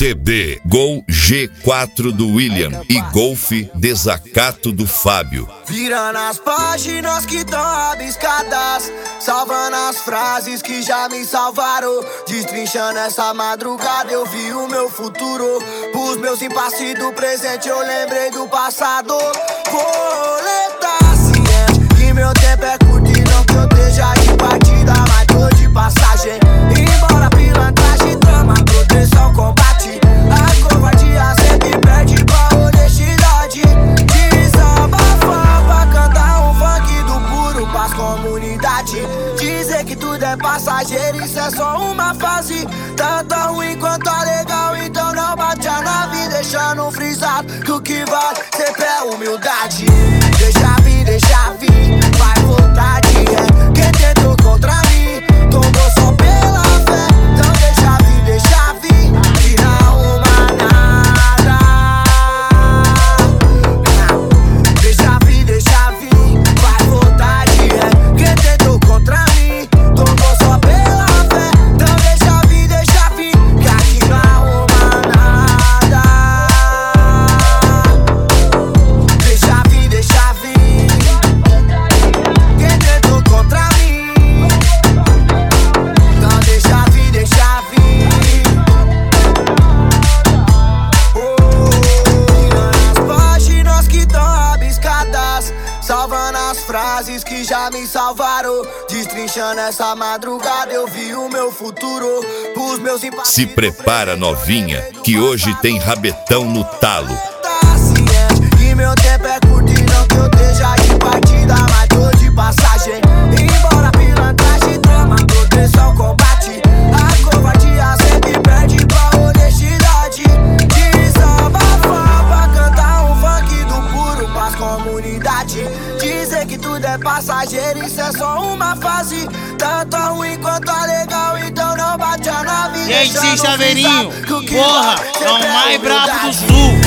CD Gol G4 do William e Golf Desacato do Fábio. Virando as páginas que tão rabiscadas, salvando as frases que já me salvaram. Destrinchando essa madrugada eu vi o meu futuro. Pros meus impasses do presente eu lembrei do passado. Coleta ciente que meu tempo é curto e não que eu esteja de partida, mas tô de passagem. Embora pilantragem, trama, proteção, combate. A covardia sempre perde pra honestidade. Desabafar pra cantar um funk do puro pras comunidade. Dizer que tudo é passageiro, isso é só uma fase. Tanto ruim quanto a legal, então não bate a nave. Deixando frisado que o que vale sempre é humildade. Deixa vir, vai voltar de ré. Quem tentou contra mim, tomou só pela fé. Então deixa vir, que não arruma nada. Deixa vir, vai voltar de ré. Quem tentou contra mim, tomou só pela fé. Então deixa vir, que aqui não arruma nada. Deixa vir, quem tentou contra mim, então deixa vir. As páginas que tão rabiscadas, salvando as frases que já me salvaram. Destrinchando essa madrugada eu vi o meu futuro. Pros meus impasses. Se prepara, novinha, que hoje tem rabetão no talo. E meu tempo é curto e não que eu esteja de partida, mas tô de passagem. Embora pilantragem, trama, proteção, combate. A covardia sempre perde pra honestidade. Desabafar pra cantar um funk do puro pras comunidade. Dizer que tudo é passageiro, isso é só uma fase. Tanto a ruim quanto a legal, então não bate a nave. E aí, Saveirinho, porra, é o mais brabo do sul.